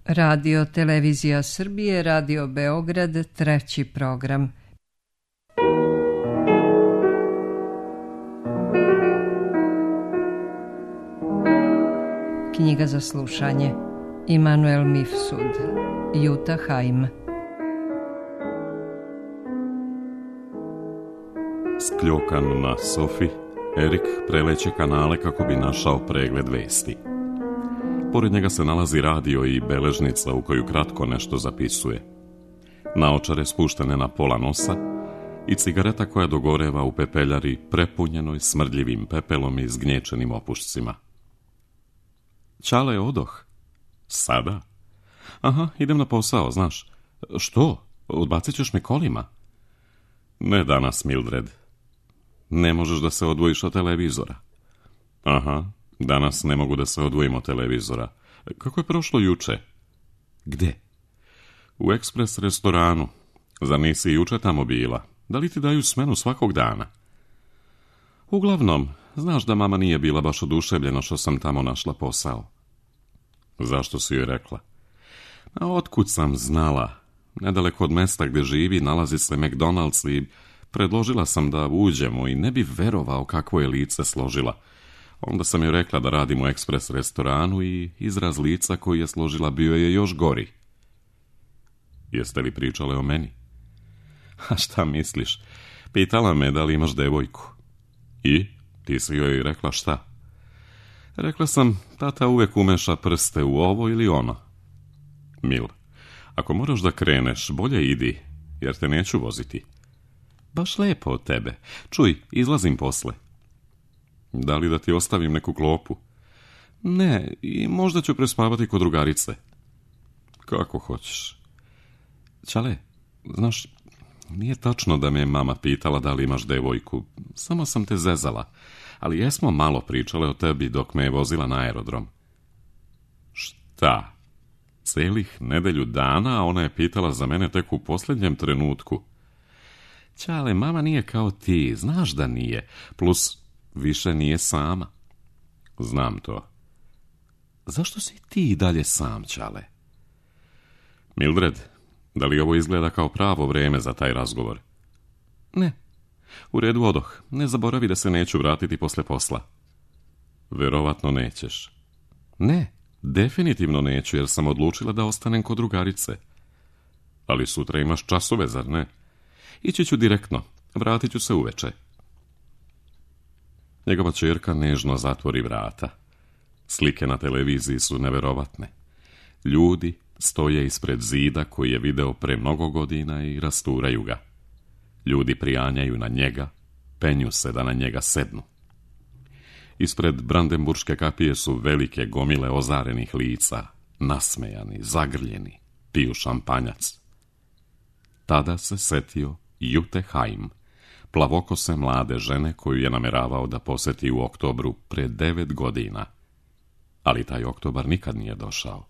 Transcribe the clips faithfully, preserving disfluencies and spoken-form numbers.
Radio Televizija Srbije, Radio Beograd, treći program. Knjiga za slušanje. Immanuel Mifsud, Jutta Heim. Skljokan na sofi, Erik preleće kanale kako bi našao pregled vesti. Pored njega se nalazi radio i beležnica u koju kratko nešto zapisuje. Naočare spuštene na pola nosa i cigareta koja dogoreva u pepeljari prepunjenoj smrdljivim pepelom i zgnječenim opušcima. Čale, odoh. Sada? Aha, idem na posao, znaš. Što? Odbacit ćeš me kolima? Ne danas, Mildred. Ne možeš da se odvojiš od televizora. Aha, danas ne mogu da se odvojim od televizora. Kako je prošlo juče? Gde? U ekspres restoranu. Zar nisi juče tamo bila? Da li ti daju smenu svakog dana? Uglavnom, znaš da mama nije bila baš oduševljena što sam tamo našla posao. Zašto si joj rekla? A otkud sam znala? Nedaleko od mesta gdje živi nalazi se McDonald's i predložila sam da uđemo i ne bi verovao kakvo je lice složila. Onda sam joj rekla da radim u ekspres restoranu i izraz lica koji je složila bio je još gori. Jeste li pričale o meni? A šta misliš? Pitala me da li imaš devojku. I? Ti si joj rekla šta? Rekla sam, tata uvek umeša prste u ovo ili ono. Mil, ako moraš da kreneš, bolje idi, jer te neću voziti. Baš lepo od tebe. Čuj, izlazim posle. Da li da ti ostavim neku klopu? Ne, i možda ću prespavati kod drugarice. Kako hoćeš. Čale, znaš, nije tačno da me je mama pitala da li imaš devojku. Samo sam te zezala. Ali jesmo malo pričale o tebi dok me je vozila na aerodrom. Šta? Celih nedelju dana, a ona je pitala za mene tek u posljednjem trenutku. Čale, mama nije kao ti, znaš da nije. Plus, više nije sama. Znam to. Zašto si ti i dalje sam, Čale? Mildred, da li ovo izgleda kao pravo vrijeme za taj razgovor? Ne. U redu, odoh. Ne zaboravi da se neću vratiti posle posla. Verovatno nećeš. Ne, definitivno neću, jer sam odlučila da ostanem kod drugarice. Ali sutra imaš časove, zar ne? Ići ću direktno. Vratit ću se uveče. Njegova ćerka nežno zatvori vrata. Slike na televiziji su neverovatne. Ljudi stoje ispred zida koji je video pre mnogo godina i rasturaju ga. Ljudi prijanjaju na njega, penju se da na njega sednu. Ispred Brandenburške kapije su velike gomile ozarenih lica, nasmejani, zagrljeni, piju šampanjac. Tada se setio Jutte Heim, plavokose mlade žene koju je nameravao da poseti u oktobru pre devet godina. Ali taj oktobar nikad nije došao.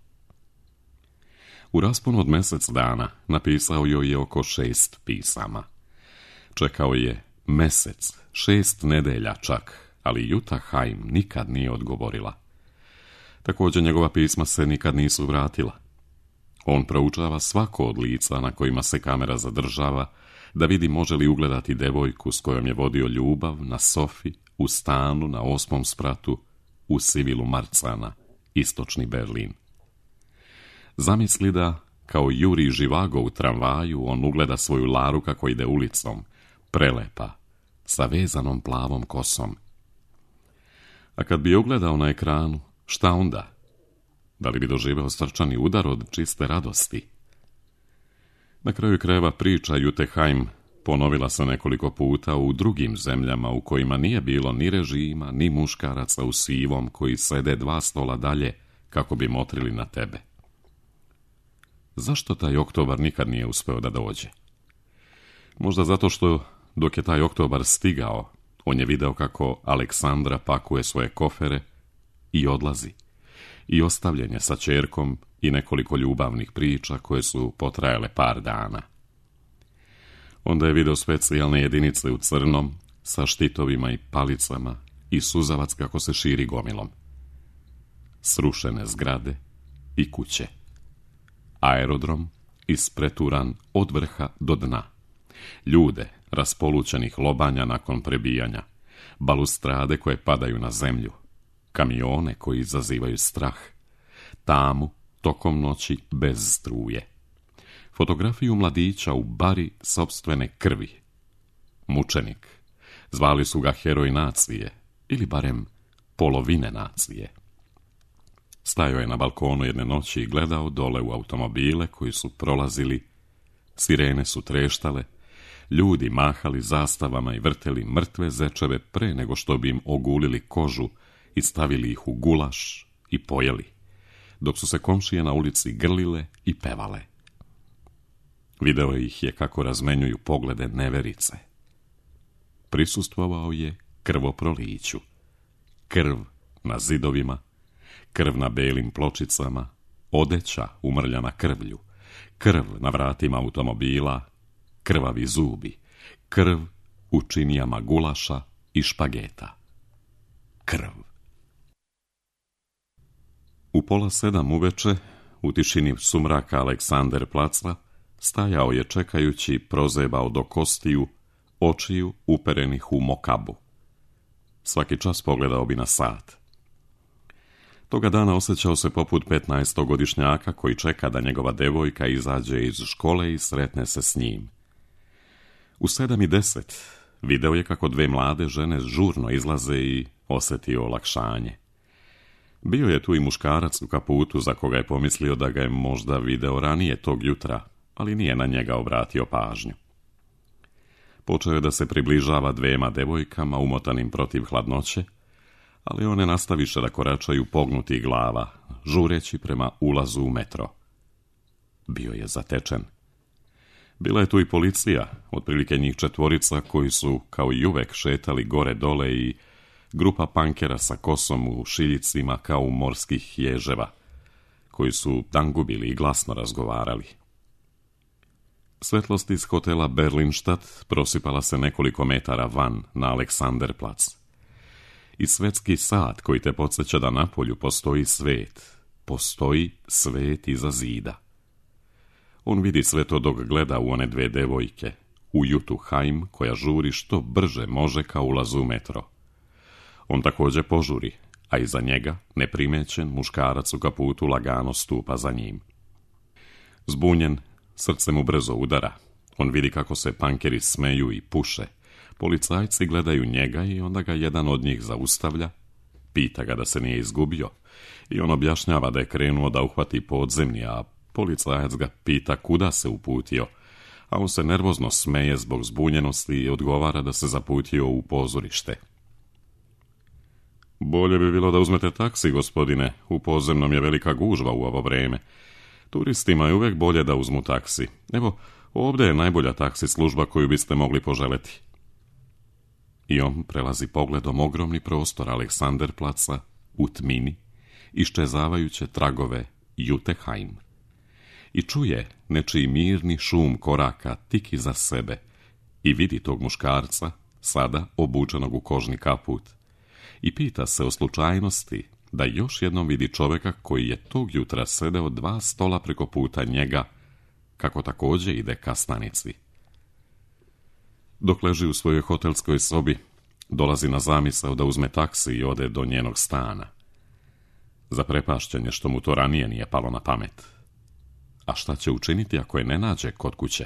U rasponu od mjesec dana napisao joj je oko šest pisama. Čekao je mesec, šest nedelja čak, ali Jutta Heim nikad nije odgovorila. Također njegova pisma se nikad nisu vratila. On proučava svako od lica na kojima se kamera zadržava, da vidi može li ugledati devojku s kojom je vodio ljubav na sofi, u stanu, na osmom spratu, u Sivilu Marcana, istočni Berlin. Zamisli da, kao Juri Živago u tramvaju, on ugleda svoju Laru kako ide ulicom, prelepa, sa vezanom plavom kosom. A kad bi je ugledao na ekranu, šta onda? Da li bi doživeo srčani udar od čiste radosti? Na kraju krajeva priča Jutte Heim ponovila se nekoliko puta u drugim zemljama u kojima nije bilo ni režima, ni muškaraca u sivom koji sede dva stola dalje kako bi motrili na tebe. Zašto taj oktobar nikad nije uspeo da dođe? Možda zato što dok je taj oktobar stigao, on je video kako Aleksandra pakuje svoje kofere i odlazi. I ostavljen je sa ćerkom i nekoliko ljubavnih priča koje su potrajale par dana. Onda je video specijalne jedinice u crnom, sa štitovima i palicama i suzavac kako se širi gomilom. Srušene zgrade i kuće. aerodrom ispreturan od vrha do dna, ljude raspolućenih lobanja nakon prebijanja, balustrade koje padaju na zemlju, kamione koji izazivaju strah, tamu tokom noći bez struje, fotografiju mladića u bari sopstvene krvi, mučenik, zvali su ga heroj nacije, ili barem polovine nacije. Stajao je na balkonu jedne noći i gledao dole u automobile koji su prolazili, sirene su treštale, ljudi mahali zastavama i vrteli mrtve zečeve pre nego što bi im ogulili kožu i stavili ih u gulaš i pojeli, dok su se komšije na ulici grlile i pevale. Video ih je kako razmenjuju poglede neverice. Prisustvovao je krvoproliću. Krv na zidovima, krv na belim pločicama, odeća umrljana krvlju, krv na vratima automobila, krvavi zubi, krv u činijama gulaša i špageta. Krv. U pola sedam uveče, u tišini sumraka Aleksander placa, stajao je čekajući prozebao do kostiju, očiju uperenih u mokabu. Svaki čas pogledao bi na sat. Toga dana osjećao se poput petnaestogodišnjaka koji čeka da njegova devojka izađe iz škole i sretne se s njim. U sedam i deset video je kako dve mlade žene žurno izlaze i osjetio olakšanje. Bio je tu i muškarac u kaputu za koga je pomislio da ga je možda video ranije tog jutra, ali nije na njega obratio pažnju. Počeo je da se približava dvema devojkama umotanim protiv hladnoće, ali one nastaviše da koračaju pognutih glava, žureći prema ulazu u metro. Bio je zatečen. Bila je tu i policija, otprilike njih četvorica koji su, kao i uvek, šetali gore dole i grupa pankera sa kosom u šiljicima kao u morskih ježeva, koji su dangubili i glasno razgovarali. Svetlost iz hotela Berlinstadt prosipala se nekoliko metara van na Aleksanderplatz. I svetski sat koji te podsjeća da napolju postoji svet, postoji svet iza zida. On vidi sve to dok gleda u one dve devojke, u Jutu Haim koja žuri što brže može ka ulazu u metro. On također požuri, a iza njega, neprimećen, muškarac u kaputu lagano stupa za njim. Zbunjen, srce mu brzo udara. On vidi kako se pankeri smeju i puše. Policajci gledaju njega i onda ga jedan od njih zaustavlja, pita ga da se nije izgubio i on objašnjava da je krenuo da uhvati podzemlje, a policajac ga pita kuda se uputio, a on se nervozno smeje zbog zbunjenosti i odgovara da se zaputio u pozorište. Bolje bi bilo da uzmete taksi, gospodine, u podzemnom je velika gužva u ovo vreme. Turistima je uvijek bolje da uzmu taksi. Evo, ovdje je najbolja taksi služba koju biste mogli poželeti. I on prelazi pogledom ogromni prostor Aleksanderplaca u tmini, iščezavajuće tragove Jute Haim. I čuje nečiji mirni šum koraka tik iza sebe i vidi tog muškarca, sada obučenog u kožni kaput. I pita se o slučajnosti da još jednom vidi čovjeka koji je tog jutra sedeo dva stola preko puta njega, kako također ide ka stanici. Dok leži u svojoj hotelskoj sobi, dolazi na zamisao da uzme taksi i ode do njenog stana. Zaprepašćen je što mu to ranije nije palo na pamet. A šta će učiniti ako je ne nađe kod kuće?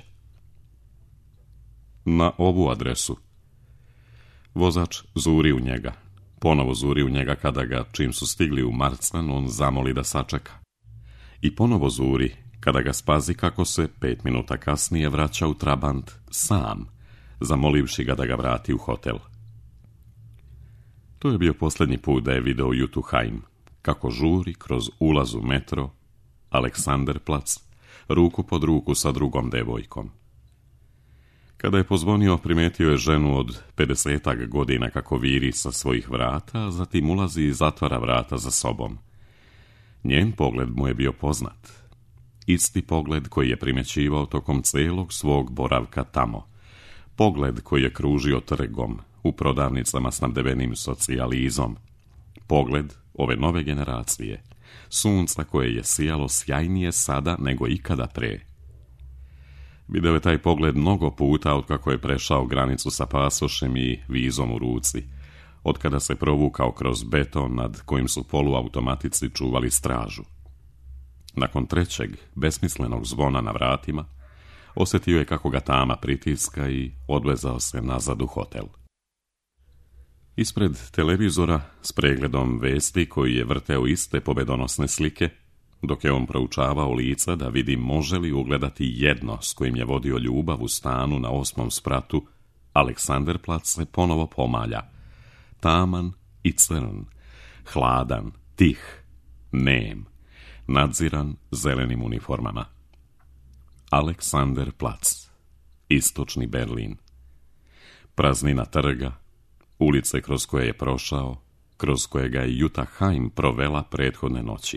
Na ovu adresu. Vozač zuri u njega. Ponovo zuri u njega kada ga, čim su stigli u Marzahn, on zamoli da sačeka. I ponovo zuri kada ga spazi kako se pet minuta kasnije vraća u Trabant sam, zamolivši ga da ga vrati u hotel. To je bio posljednji put da je video Jutu Haim, kako žuri kroz ulaz u metro, Aleksanderplatz, ruku pod ruku sa drugom devojkom. Kada je pozvonio, primetio je ženu od pedesetak godina kako viri sa svojih vrata, a zatim ulazi i zatvara vrata za sobom. Njen pogled mu je bio poznat. Isti pogled koji je primjećivao tokom celog svog boravka tamo. Pogled koji je kružio trgom, u prodavnicama snabdevenim socijalizom. Pogled ove nove generacije, sunca koje je sijalo sjajnije sada nego ikada pre. Video je taj pogled mnogo puta otkako je prešao granicu sa pasošem i vizom u ruci, otkada se provukao kroz beton nad kojim su poluautomatici čuvali stražu. Nakon trećeg, besmislenog zvona na vratima, osjetio je kako ga tama pritiska i odvezao se nazad u hotel. Ispred televizora s pregledom vesti koji je vrteo iste pobedonosne slike, dok je on proučavao lica da vidi može li ugledati jedno s kojim je vodio ljubav u stanu na osmom spratu, Aleksanderplatz se ponovo pomalja. Taman i crn, hladan, tih, nem, nadziran zelenim uniformama. Aleksanderplatz, istočni Berlin. Praznina trga, ulice kroz koje je prošao, kroz koje ga je Jutta Heim provela prethodne noći.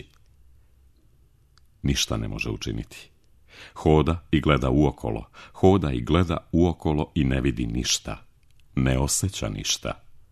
Ništa ne može učiniti. Hoda i gleda uokolo, hoda i gleda uokolo i ne vidi ništa. Ne osjeća ništa.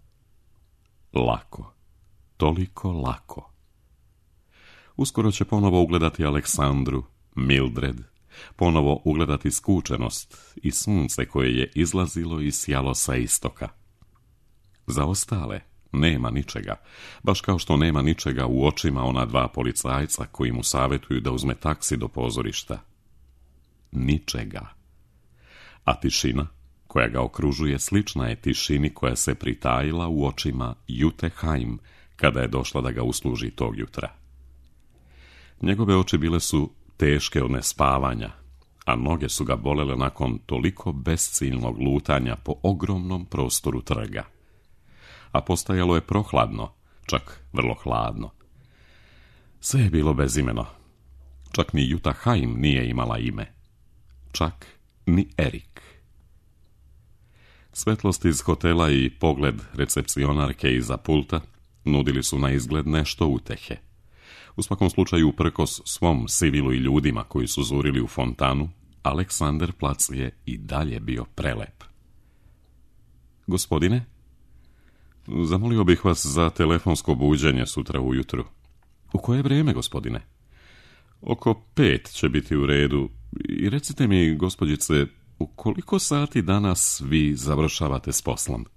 Lako, toliko lako. Uskoro će ponovo ugledati Aleksandru, Mildred, ponovo ugledati skučenost i sunce koje je izlazilo i sjalo sa istoka. Za ostale nema ničega, baš kao što nema ničega u očima ona dva policajca koji mu savjetuju da uzme taksi do pozorišta. Ničega. A tišina koja ga okružuje slična je tišini koja se pritajila u očima Jutte Heim kada je došla da ga usluži tog jutra. Njegove oči bile su teške od nespavanja, a noge su ga bolele nakon toliko besciljnog lutanja po ogromnom prostoru trga. A postajalo je prohladno, čak vrlo hladno. Sve je bilo bezimeno. Čak ni Jutta Heim nije imala ime. Čak ni Erik. Svetlost iz hotela i pogled recepcionarke iza pulta nudili su na izgled nešto utehe. U svakom slučaju, uprkos svom sivilu i ljudima koji su zurili u fontanu, Aleksanderplatz je i dalje bio prelep. Gospodine, zamolio bih vas za telefonsko buđenje sutra ujutru. U koje vrijeme, gospodine? Oko pet će biti u redu. I recite mi, gospođice, u koliko sati danas vi završavate s poslom?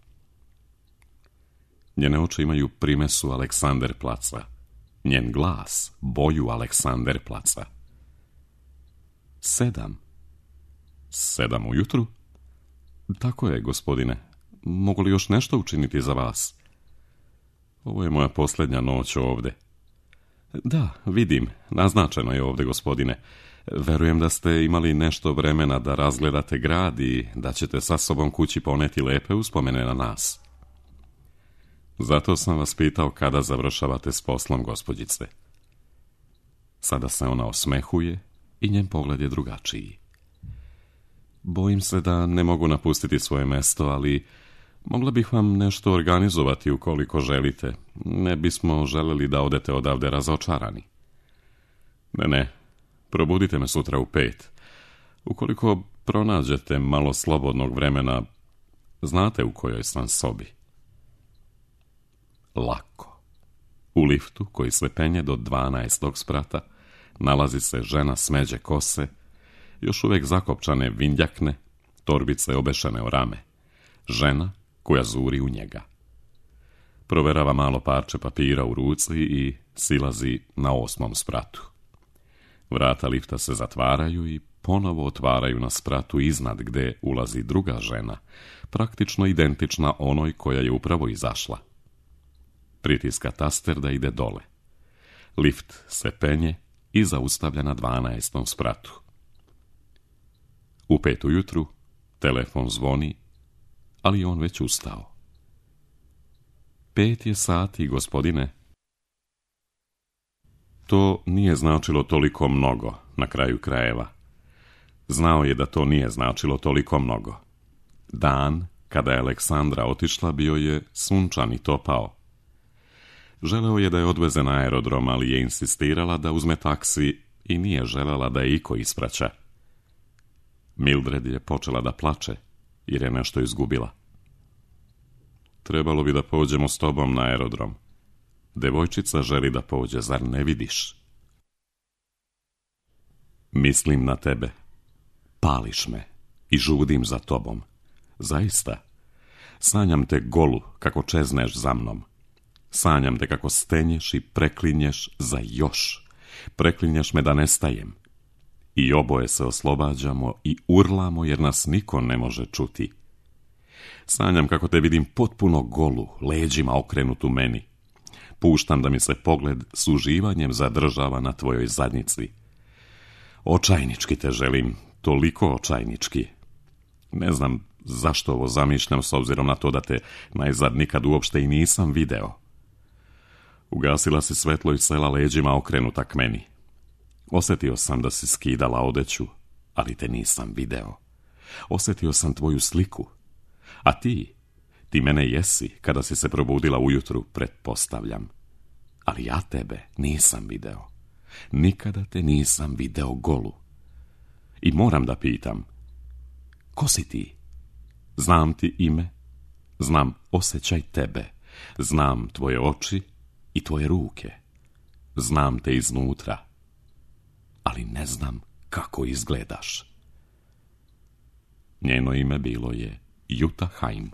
Njene oči imaju primesu Aleksanderplatza. Njen glas, boju Aleksanderplatza. Sedam. Sedam ujutru? Tako je, gospodine. Mogu li još nešto učiniti za vas? Ovo je moja posljednja noć ovdje. Da, vidim, naznačeno je ovdje, gospodine. Verujem da ste imali nešto vremena da razgledate grad i da ćete sa sobom kući poneti lepe uspomene na nas. Zato sam vas pitao kada završavate s poslom, gospođice. Sada se ona osmehuje i njen pogled je drugačiji. Bojim se da ne mogu napustiti svoje mesto, ali mogla bih vam nešto organizovati ukoliko želite. Ne bismo želeli da odete odavde razočarani. Ne, ne, probudite me sutra u pet. Ukoliko pronađete malo slobodnog vremena, znate u kojoj sam sobi. Lako. U liftu, koji se penje do dvanaestog sprata, nalazi se žena smeđe kose, još uvijek zakopčane vindjakne, torbice obešene o rame. Žena koja zuri u njega. Proverava malo parče papira u ruci i silazi na osmom spratu. Vrata lifta se zatvaraju i ponovo otvaraju na spratu iznad gde ulazi druga žena, praktično identična onoj koja je upravo izašla. Pritiska taster da ide dole. Lift se penje i zaustavlja na dvanaestom spratu. U pet ujutru telefon zvoni, ali on već ustao. Pet je sati, gospodine. To nije značilo toliko mnogo, na kraju krajeva. Znao je da to nije značilo toliko mnogo. Dan, kada je Aleksandra otišla, bio je sunčan i topao. Želeo je da je odveze na aerodrom, ali je insistirala da uzme taksi i nije želela da je iko ispraća. Mildred je počela da plače, jer je nešto izgubila. Trebalo bi da pođemo s tobom na aerodrom. Devojčica želi da pođe, zar ne vidiš? Mislim na tebe. Pališ me i žudim za tobom. Zaista. Sanjam te golu kako čezneš za mnom. Sanjam te kako stenješ i preklinješ za još. Preklinješ me da nestajem. I oboje se oslobađamo i urlamo jer nas niko ne može čuti. Sanjam kako te vidim potpuno golu, leđima okrenutu meni. Puštam da mi se pogled s uživanjem zadržava na tvojoj zadnjici. Očajnički te želim, toliko očajnički. Ne znam zašto ovo zamišljam s obzirom na to da te najzad nikad uopšte i nisam video. Ugasila si svetlo i sela leđima okrenuta k meni. Osjetio sam da si skidala odeću, ali te nisam video. Osjetio sam tvoju sliku. A ti, ti mene jesi kada si se probudila ujutru, pretpostavljam. Ali ja tebe nisam video. Nikada te nisam video golu. I moram da pitam, ko si ti? Znam ti ime, znam osjećaj tebe, znam tvoje oči i tvoje ruke. Znam te iznutra, ali ne znam kako izgledaš. Njeno ime bilo je Jutta Heim.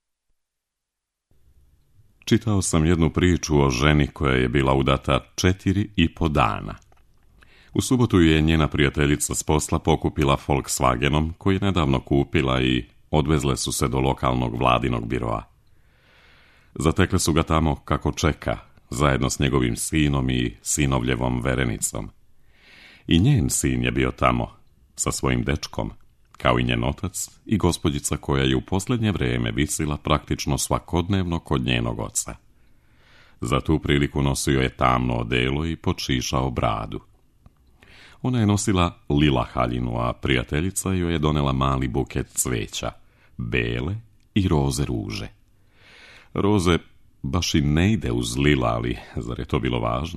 Čitao sam jednu priču o ženi koja je bila udata četiri i po dana. U subotu je njena prijateljica s posla pokupila Volkswagenom koji je nedavno kupila i odvezle su se do lokalnog vladinog biroa. Zatekle su ga tamo kako čeka, zajedno s njegovim sinom i sinovljevom verenicom. I njen sin je bio tamo, sa svojim dečkom, kao i njen otac i gospođica koja je u posljednje vrijeme visila praktično svakodnevno kod njenog oca. Za tu priliku nosio je tamno odelo i počišao bradu. Ona je nosila lila haljinu, a prijateljica joj je donela mali buket cveća, bele i roze ruže. Roze baš i ne ide uz lila, ali zar je to bilo važno?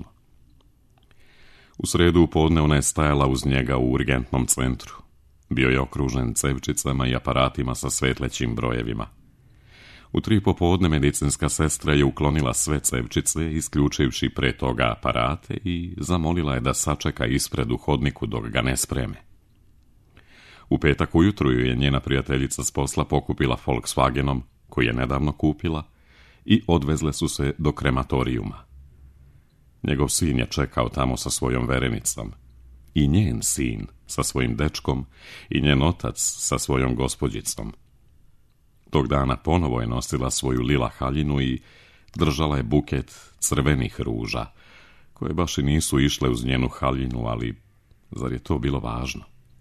U sredu u podne ona je stajala uz njega u urgentnom centru. Bio je okružen cevčicama i aparatima sa svetlećim brojevima. U tri popodne medicinska sestra je uklonila sve cevčice, isključivši pre toga aparate i zamolila je da sačeka ispred u hodniku dok ga ne spreme. U petak ujutru je njena prijateljica s posla pokupila Volkswagenom, koji je nedavno kupila, i odvezle su se do krematorijuma. Njegov sin je čekao tamo sa svojom verenicom. I njen sin sa svojim dečkom i njen otac sa svojom gospođicom. Tog dana ponovo je nosila svoju lila haljinu i držala je buket crvenih ruža, koje baš i nisu išle uz njenu haljinu, ali zar je to bilo važno?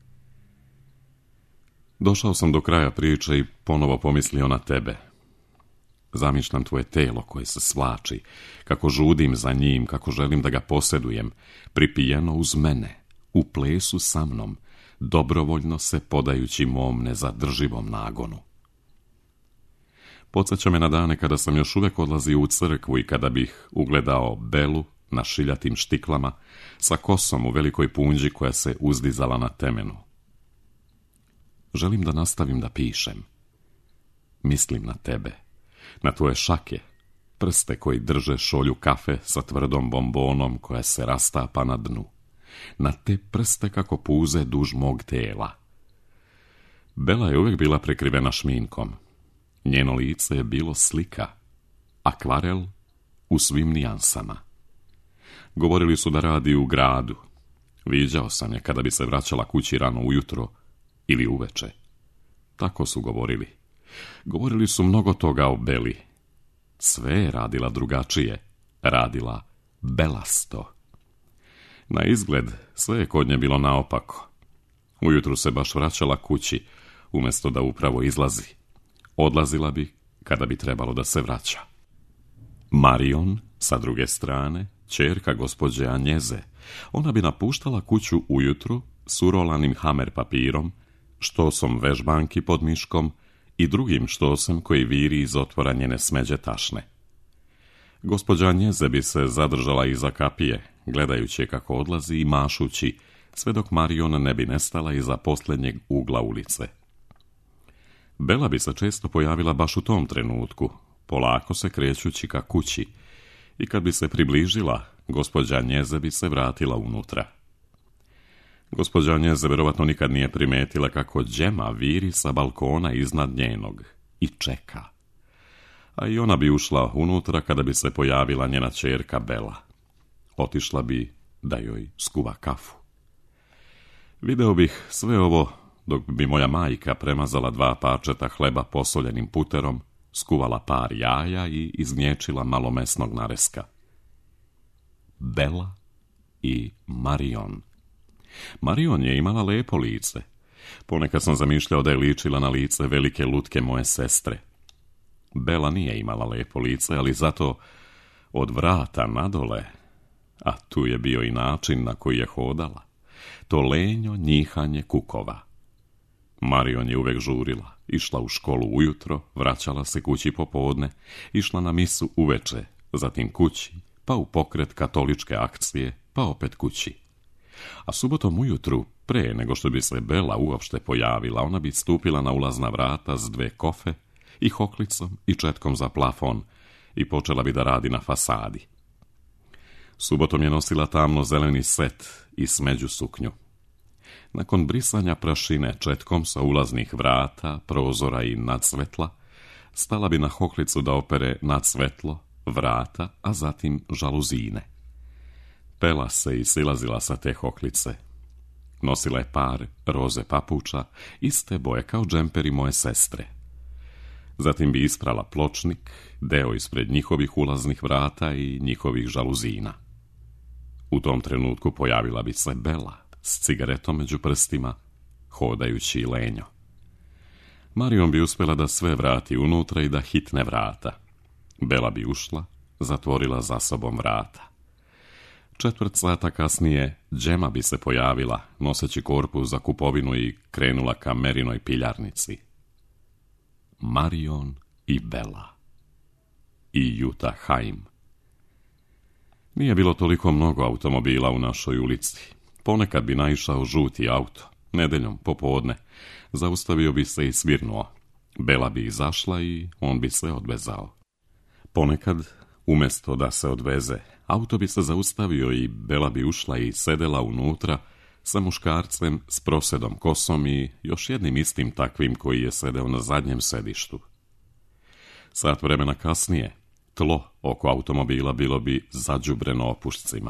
Došao sam do kraja priče i ponovo pomislio na tebe. Zamišljam tvoje telo koje se svlači, kako žudim za njim, kako želim da ga posjedujem, pripijeno uz mene, u plesu sa mnom, dobrovoljno se podajući mom nezadrživom nagonu. Podsjeća me na dane kada sam još uvijek odlazio u crkvu i kada bih ugledao Belu na šiljatim štiklama sa kosom u velikoj punđi koja se uzdizala na temenu. Želim da nastavim da pišem. Mislim na tebe, na tvoje šake, prste koji drže šolju kafe sa tvrdom bombonom koja se rastapa na dnu, na te prste kako puze duž mog tela. Bela je uvijek bila prekrivena šminkom. Njeno lice je bilo slika, akvarel u svim nijansama. Govorili su da radi u gradu. Viđao sam je kada bi se vraćala kući rano ujutro ili uveče. Tako su govorili. Govorili su mnogo toga o Beli. Sve je radila drugačije. Radila belasto. Na izgled sve je kod nje bilo naopako. Ujutru se baš vraćala kući, umjesto da upravo izlazi. Odlazila bi kada bi trebalo da se vraća. Marion, sa druge strane, ćerka gospođe Anjeze, ona bi napuštala kuću ujutru s urolanim hamer papirom, štosom vežbanki pod miškom i drugim štosem koji viri iz otvora njene smeđe tašne. Gospođa Anjeze bi se zadržala iza kapije, gledajući je kako odlazi i mašući, sve dok Marion ne bi nestala iza posljednjeg ugla ulice. Bela bi se često pojavila baš u tom trenutku, polako se krećući ka kući, i kad bi se približila, gospođa Njeze bi se vratila unutra. Gospođa Njeze vjerovatno nikad nije primetila kako Džema viri sa balkona iznad njenog i čeka. A i ona bi ušla unutra kada bi se pojavila njena ćerka Bela. Otišla bi da joj skuva kafu. Video bih sve ovo dok bi moja majka premazala dva parčeta hleba posoljenim puterom, skuvala par jaja i izgnječila malo mesnog nareska. Bela i Marion. Marion je imala lepo lice. Ponekad sam zamišljao da je ličila na lice velike lutke moje sestre. Bela nije imala lepo lice, ali zato od vrata nadole, a tu je bio i način na koji je hodala, to lenjo njihanje kukova. Marion je uvek žurila, išla u školu ujutro, vraćala se kući popodne, išla na misu uveče, zatim kući, pa u pokret katoličke akcije, pa opet kući. A subotom ujutru, pre nego što bi se Bela uopšte pojavila, ona bi stupila na ulazna vrata s dve kofe i hoklicom i četkom za plafon i počela bi da radi na fasadi. Subotom je nosila tamno zeleni set i smeđu suknju. Nakon brisanja prašine četkom sa ulaznih vrata, prozora i nadsvetla, stala bi na hoklicu da opere nadsvetlo, vrata, a zatim žaluzine. Pela se i silazila sa te hoklice. Nosila je par roze papuča, iste boje kao džemperi moje sestre. Zatim bi isprala pločnik, deo ispred njihovih ulaznih vrata i njihovih žaluzina. U tom trenutku pojavila bi se Bela s cigaretom među prstima, hodajući lenjo. Marion bi uspjela da sve vrati unutra i da hitne vrata. Bela bi ušla, zatvorila za sobom vrata. Četvrt sata kasnije Džema bi se pojavila, noseći korpu za kupovinu i krenula ka Merinoj piljarnici. Marion i Bela. I Juta Haim. Nije bilo toliko mnogo automobila u našoj ulici. Ponekad bi naišao žuti auto, nedeljom, popodne. Zaustavio bi se i svirnuo. Bela bi izašla i on bi se odvezao. Ponekad, umjesto da se odveze, auto bi se zaustavio i Bela bi ušla i sedela unutra sa muškarcem s prosedom kosom i još jednim istim takvim koji je sedeo na zadnjem sedištu. Sat vremena kasnije, tlo oko automobila bilo bi zađubreno opušcima.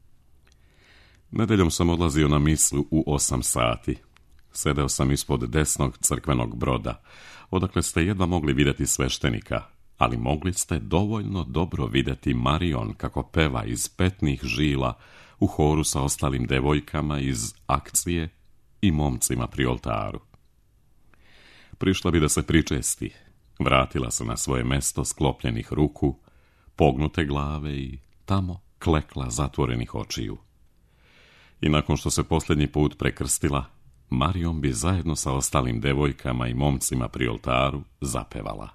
Nedeljom sam odlazio na misu u osam sati. Sedeo sam ispod desnog crkvenog broda, odakle ste jedva mogli vidjeti sveštenika, ali mogli ste dovoljno dobro vidjeti Marion kako peva iz petnih žila u horu sa ostalim devojkama iz akcije i momcima pri oltaru. Prišla bi da se pričesti, vratila se na svoje mesto sklopljenih ruku, pognute glave i tamo klekla zatvorenih očiju. I nakon što se posljednji put prekrstila, Marion bi zajedno sa ostalim devojkama i momcima pri oltaru zapevala.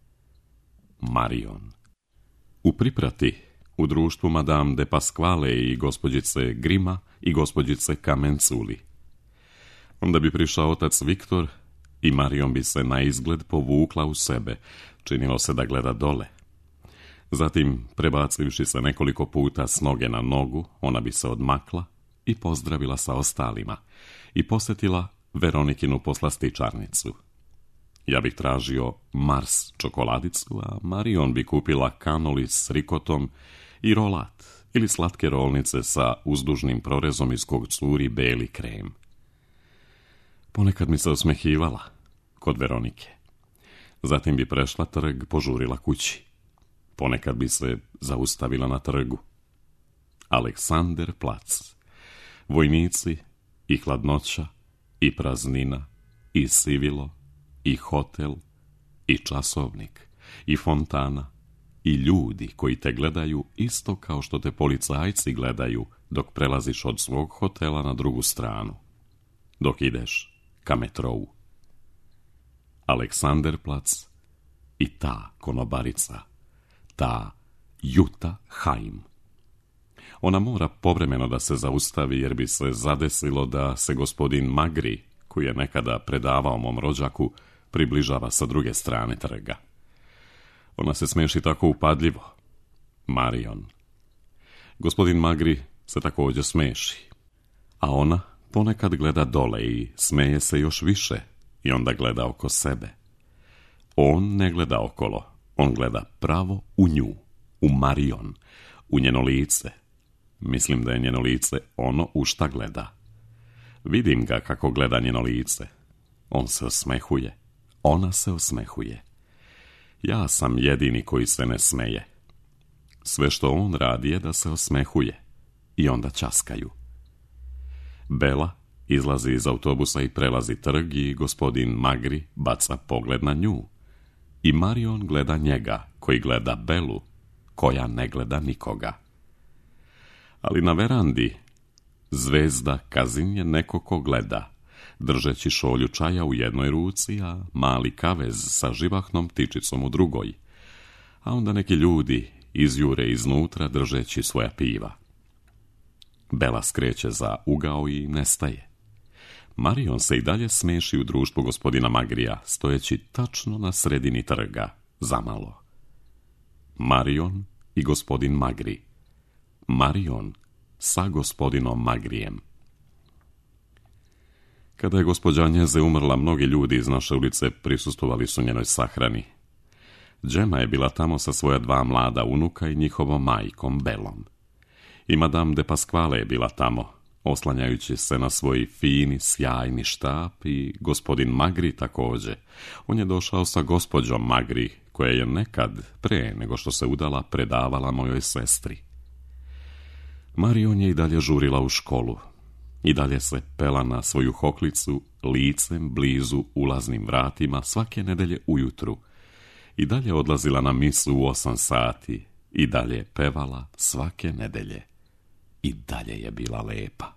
Marion. U priprati, u društvu Madame de Pasquale i gospođice Grima i gospođice Kamenculi. Onda bi prišao otac Viktor i Marion bi se na izgled povukla u sebe, činilo se da gleda dole. Zatim, prebacivši se nekoliko puta s noge na nogu, ona bi se odmakla i pozdravila sa ostalima i posjetila Veronikinu poslastičarnicu. Ja bih tražio Mars čokoladicu, a Marion bi kupila kanoli s rikotom i rolat ili slatke rolnice sa uzdužnim prorezom iz kog curi beli krem. Ponekad mi se osmehivala kod Veronike. Zatim bi prešla trg, požurila kući. Ponekad bi se zaustavila na trgu. Aleksander plac. Vojnici i hladnoća i praznina i sivilo i hotel i časovnik i fontana i ljudi koji te gledaju isto kao što te policajci gledaju dok prelaziš od svog hotela na drugu stranu, dok ideš ka metrou. Aleksanderplac i ta konobarica, ta Juta Haim. Ona mora povremeno da se zaustavi jer bi se zadesilo da se gospodin Magri, koji je nekada predavao mom rođaku, približava sa druge strane trga. Ona se smeši tako upadljivo. Marion. Gospodin Magri se također smeši, a ona ponekad gleda dole i smeje se još više i onda gleda oko sebe. On ne gleda okolo, on gleda pravo u nju, u Marion, u njeno lice. Mislim da je njeno lice ono u šta gleda. Vidim ga kako gleda njeno lice. On se osmehuje, ona se osmehuje. Ja sam jedini koji se ne smeje. Sve što on radi je da se osmehuje i onda ćaskaju. Bela izlazi iz autobusa i prelazi trg i gospodin Magri baca pogled na nju. I Marion gleda njega, koji gleda Belu, koja ne gleda nikoga. Ali na verandi zvezda Kazin je neko ko gleda, držeći šolju čaja u jednoj ruci, a mali kavez sa živahnom tičicom u drugoj. A onda neki ljudi izjure iznutra držeći svoja piva. Bela skreće za ugao i nestaje. Marion se i dalje smeši u društvu gospodina Magrija, stojeći tačno na sredini trga, zamalo. Marion i gospodin Magri. Marion sa gospodinom Magrijem. Kada je gospođa Njeze umrla, mnogi ljudi iz naše ulice prisustvovali su njenoj sahrani. Džema je bila tamo sa svoja dva mlada unuka i njihovom majkom Belom. I madame de Pasquale je bila tamo, oslanjajući se na svoj fini, sjajni štap, i gospodin Magri također. On je došao sa gospođom Magri, koja je nekad, pre nego što se udala, predavala mojoj sestri. Marion je i dalje žurila u školu. I dalje se pela na svoju hoklicu, licem blizu ulaznim vratima svake nedelje ujutru. I dalje odlazila na misu u osam sati. I dalje pevala svake nedelje. I dalje je bila lepa.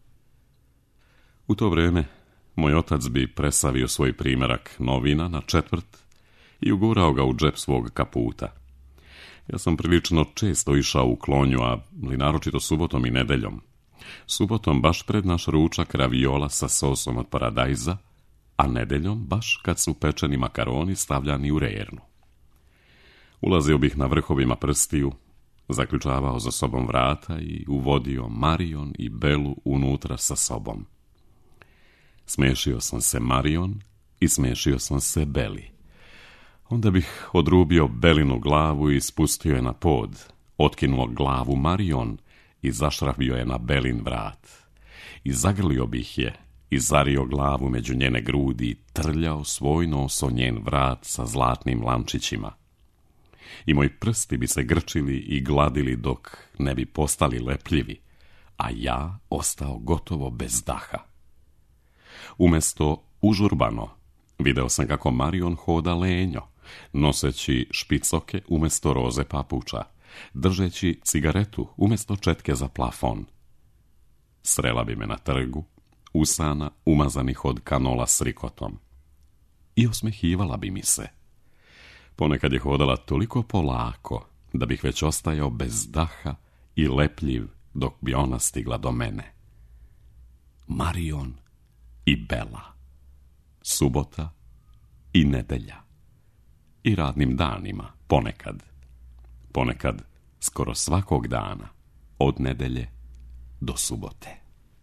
U to vrijeme moj otac bi presavio svoj primjerak novina na četvrt i ugurao ga u džep svog kaputa. Ja sam prilično često išao u klonju, ali naročito subotom i nedeljom. Subotom baš pred naš ručak raviola sa sosom od paradajza, a nedeljom baš kad su pečeni makaroni stavljani u rernu. Ulazio bih na vrhovima prstiju, zaključavao za sobom vrata i uvodio Marion i Belu unutra sa sobom. Smešio sam se Marion i smešio sam se Beli. Onda bih odrubio Belinu glavu i spustio je na pod, otkinuo glavu Marion i zašrafio je na Belin vrat. I zagrlio bih je i zario glavu među njene grudi i trljao svoj nos o njen vrat sa zlatnim lančićima. I moji prsti bi se grčili i gladili dok ne bi postali lepljivi, a ja ostao gotovo bez daha. Umjesto užurbano, video sam kako Marion hoda lenjo, noseći špicoke umjesto roze papuča, držeći cigaretu umjesto četke za plafon. Srela bi me na trgu, usana, umazanih od kanola s rikotom. I osmehivala bi mi se. Ponekad je hodala toliko polako da bih već ostajao bez daha i lepljiv dok bi ona stigla do mene. Marion i Bela. Subota i nedelja. I radnim danima, ponekad. Ponekad skoro svakog dana, od nedelje do subote.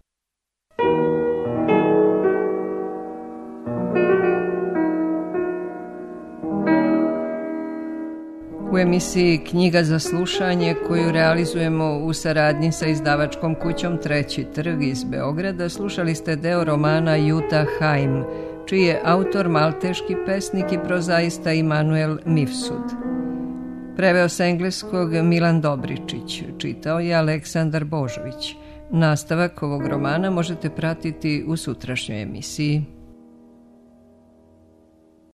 U emisiji Knjiga za slušanje, koju realizujemo u saradnji sa izdavačkom kućom Treći trg iz Beograda, slušali ste deo romana Jutta Heim, čiji je autor malteški pesnik i prozaista Immanuel Mifsud. Preveo sa engleskog Milan Dobričić, čitao je Aleksandar Božović. Nastavak ovog romana možete pratiti u sutrašnjoj emisiji.